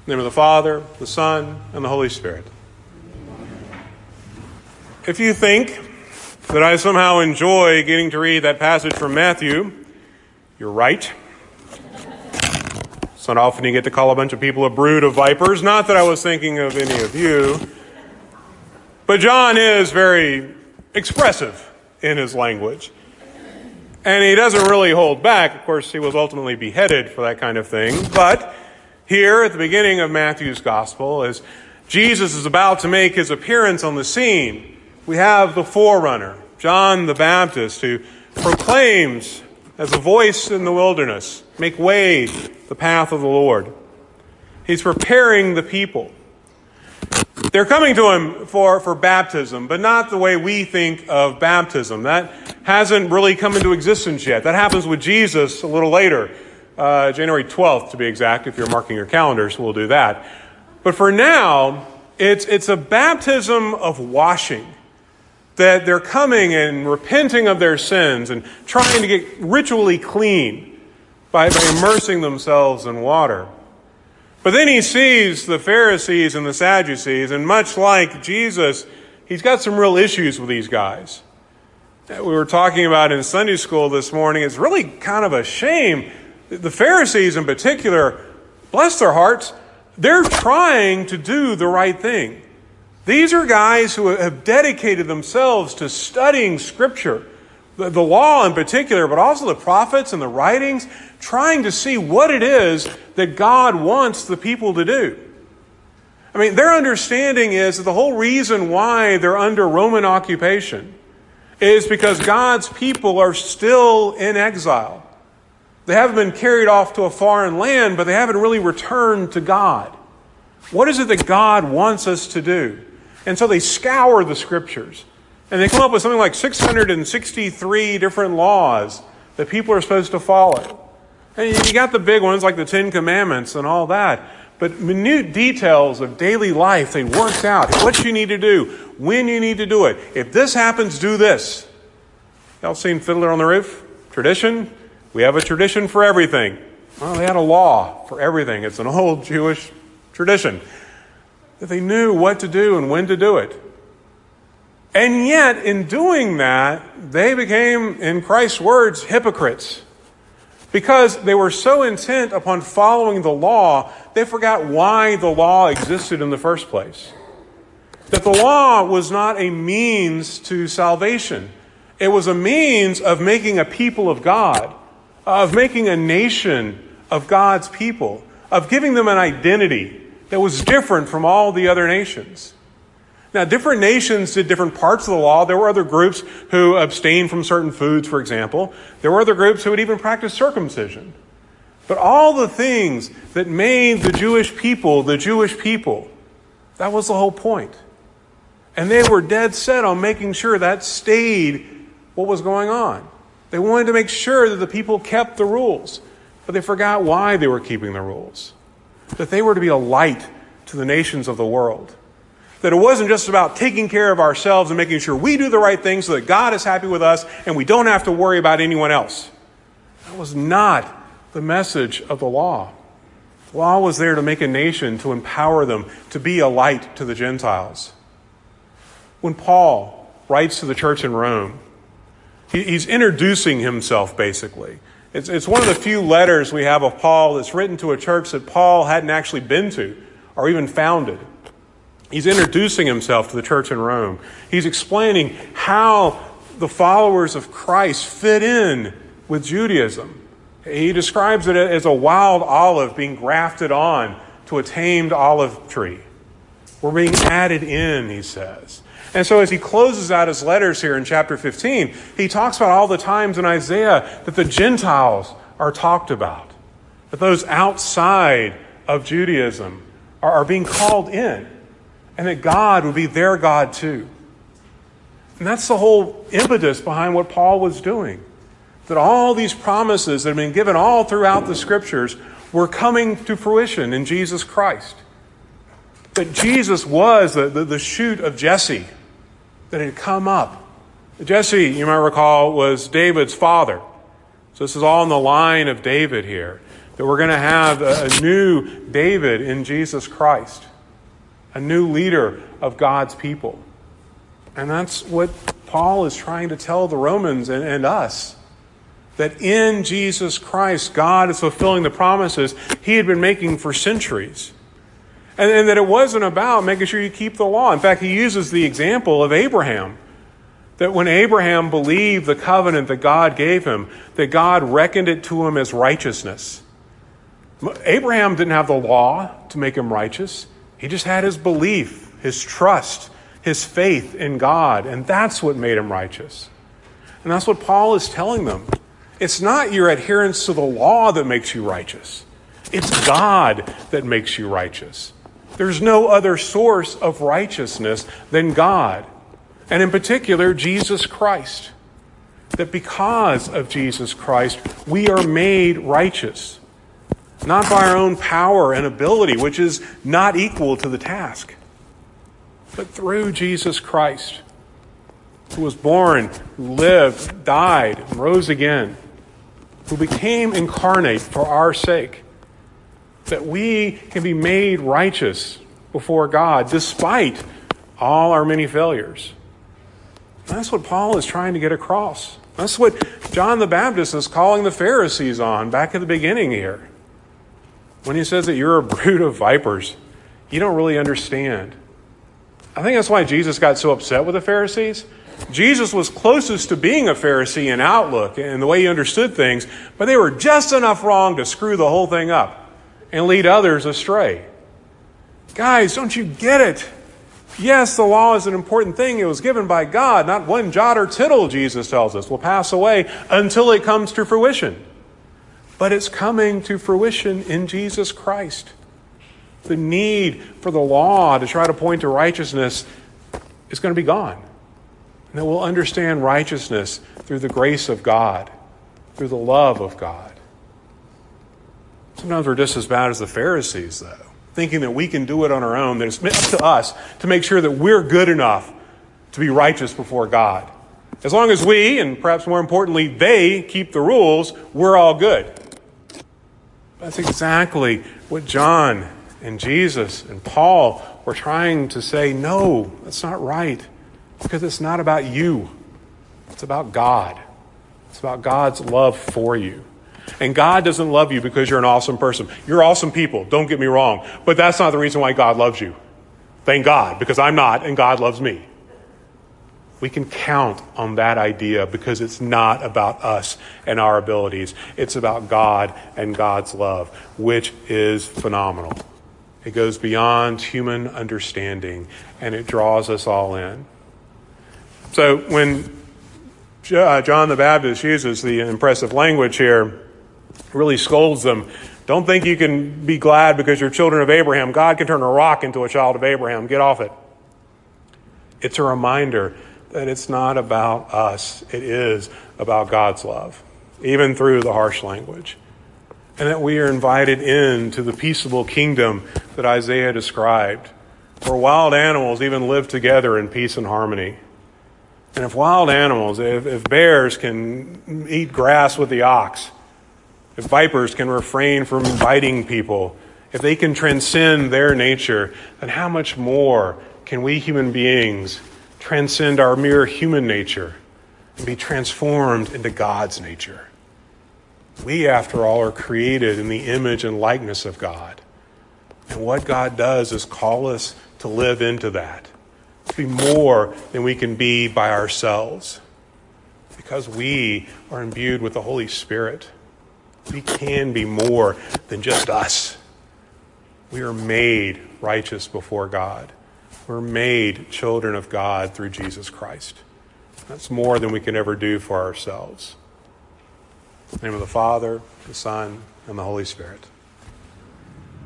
In the name of the Father, the Son, and the Holy Spirit. If you think that I somehow enjoy getting to read that passage from Matthew, you're right. It's not often you get to call a bunch of people a brood of vipers. Not that I was thinking of any of you. But John is very expressive in his language. And he doesn't really hold back. Of course, he was ultimately beheaded for that kind of thing. But here at the beginning of Matthew's gospel, as Jesus is about to make his appearance on the scene, we have the forerunner, John the Baptist, who proclaims as a voice in the wilderness, make way the path of the Lord. He's preparing the people. They're coming to him for baptism, but not the way we think of baptism. That hasn't really come into existence yet. That happens with Jesus a little later. January 12th, to be exact. If you're marking your calendars, we'll do that. But for now, it's a baptism of washing. That they're coming and repenting of their sins and trying to get ritually clean by immersing themselves in water. But then he sees the Pharisees and the Sadducees, and much like Jesus, he's got some real issues with these guys. We were talking about in Sunday school this morning, it's really kind of a shame. The Pharisees in particular, bless their hearts, they're trying to do the right thing. These are guys who have dedicated themselves to studying Scripture, the law in particular, but also the prophets and the writings, trying to see what it is that God wants the people to do. I mean, their understanding is that the whole reason why they're under Roman occupation is because God's people are still in exile. They haven't been carried off to a foreign land, but they haven't really returned to God. What is it that God wants us to do? And so they scour the Scriptures. And they come up with something like 663 different laws that people are supposed to follow. And you got the big ones like the Ten Commandments and all that. But minute details of daily life, they worked out. What you need to do, when you need to do it. If this happens, do this. Y'all seen Fiddler on the Roof? Tradition? We have a tradition for everything. Well, they had a law for everything. It's an old Jewish tradition. That they knew what to do and when to do it. And yet, in doing that, they became, in Christ's words, hypocrites. Because they were so intent upon following the law, they forgot why the law existed in the first place. That the law was not a means to salvation. It was a means of making a people of God, of making a nation of God's people, of giving them an identity that was different from all the other nations. Now, different nations did different parts of the law. There were other groups who abstained from certain foods, for example. There were other groups who would even practice circumcision. But all the things that made the Jewish people, that was the whole point. And they were dead set on making sure that stayed what was going on. They wanted to make sure that the people kept the rules. But they forgot why they were keeping the rules. That they were to be a light to the nations of the world. That it wasn't just about taking care of ourselves and making sure we do the right thing so that God is happy with us and we don't have to worry about anyone else. That was not the message of the law. The law was there to make a nation, to empower them, to be a light to the Gentiles. When Paul writes to the church in Rome, he's introducing himself, basically. It's one of the few letters we have of Paul that's written to a church that Paul hadn't actually been to or even founded. He's introducing himself to the church in Rome. He's explaining how the followers of Christ fit in with Judaism. He describes it as a wild olive being grafted on to a tamed olive tree. We're being added in, he says. And so as he closes out his letters here in chapter 15, he talks about all the times in Isaiah that the Gentiles are talked about. That those outside of Judaism are being called in. And that God would be their God too. And that's the whole impetus behind what Paul was doing. That all these promises that have been given all throughout the Scriptures were coming to fruition in Jesus Christ. That Jesus was the shoot of Jesse that had come up. Jesse, you might recall, was David's father. So this is all in the line of David here. that we're going to have a new David in Jesus Christ, a new leader of God's people. And that's what Paul is trying to tell the Romans and us, that in Jesus Christ, God is fulfilling the promises he had been making for centuries. And that it wasn't about making sure you keep the law. In fact, he uses the example of Abraham, that when Abraham believed the covenant that God gave him, that God reckoned it to him as righteousness. Abraham didn't have the law to make him righteous. He just had his belief, his trust, his faith in God, and that's what made him righteous. And that's what Paul is telling them. It's not your adherence to the law that makes you righteous. It's God that makes you righteous. There's no other source of righteousness than God, and in particular, Jesus Christ. That because of Jesus Christ, we are made righteous, not by our own power and ability, which is not equal to the task, but through Jesus Christ, who was born, who lived, died, and rose again, who became incarnate for our sake, that we can be made righteous before God despite all our many failures. And that's what Paul is trying to get across. That's what John the Baptist is calling the Pharisees on back at the beginning here. When he says that you're a brood of vipers, you don't really understand. I think that's why Jesus got so upset with the Pharisees. Jesus was closest to being a Pharisee in outlook and the way he understood things, but they were just enough wrong to screw the whole thing up and lead others astray. Guys, don't you get it? Yes, the law is an important thing. It was given by God. Not one jot or tittle, Jesus tells us, will pass away until it comes to fruition. But it's coming to fruition in Jesus Christ. The need for the law to try to point to righteousness is going to be gone. And that we'll understand righteousness through the grace of God, through the love of God. Sometimes we're just as bad as the Pharisees, though, thinking that we can do it on our own, that it's up to us to make sure that we're good enough to be righteous before God. As long as we, and perhaps more importantly, they keep the rules, we're all good. That's exactly what John and Jesus and Paul were trying to say. No, that's not right. Because it's not about you. It's about God. It's about God's love for you. And God doesn't love you because you're an awesome person. You're awesome people, don't get me wrong. But that's not the reason why God loves you. Thank God, because I'm not, and God loves me. We can count on that idea because it's not about us and our abilities. It's about God and God's love, which is phenomenal. It goes beyond human understanding, and it draws us all in. So when John the Baptist uses the impressive language here, really scolds them, don't think you can be glad because you're children of Abraham. God can turn a rock into a child of Abraham. Get off it. It's a reminder that it's not about us. It is about God's love, even through the harsh language. And that we are invited into the peaceable kingdom that Isaiah described, where wild animals even live together in peace and harmony. And if wild animals, if bears can eat grass with the ox, if vipers can refrain from biting people, if they can transcend their nature, then how much more can we human beings transcend our mere human nature and be transformed into God's nature? We, after all, are created in the image and likeness of God. And what God does is call us to live into that, to be more than we can be by ourselves. Because we are imbued with the Holy Spirit, we can be more than just us. We are made righteous before God. We're made children of God through Jesus Christ. That's more than we can ever do for ourselves. In the name of the Father, the Son, and the Holy Spirit.